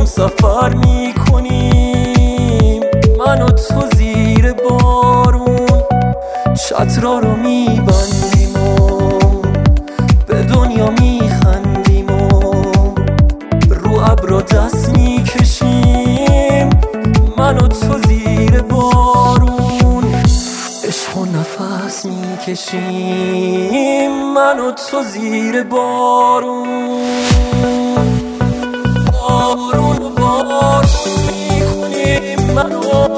هم سفر میکنیم، من و تو زیر بارون چترا رو میبندیم و به دنیا میخندیم و رو ابرا دست میکشیم، من و تو زیر بارون عشق و نفس میکشیم، من و تو زیر بارون. بارون بارون میکنیم، من و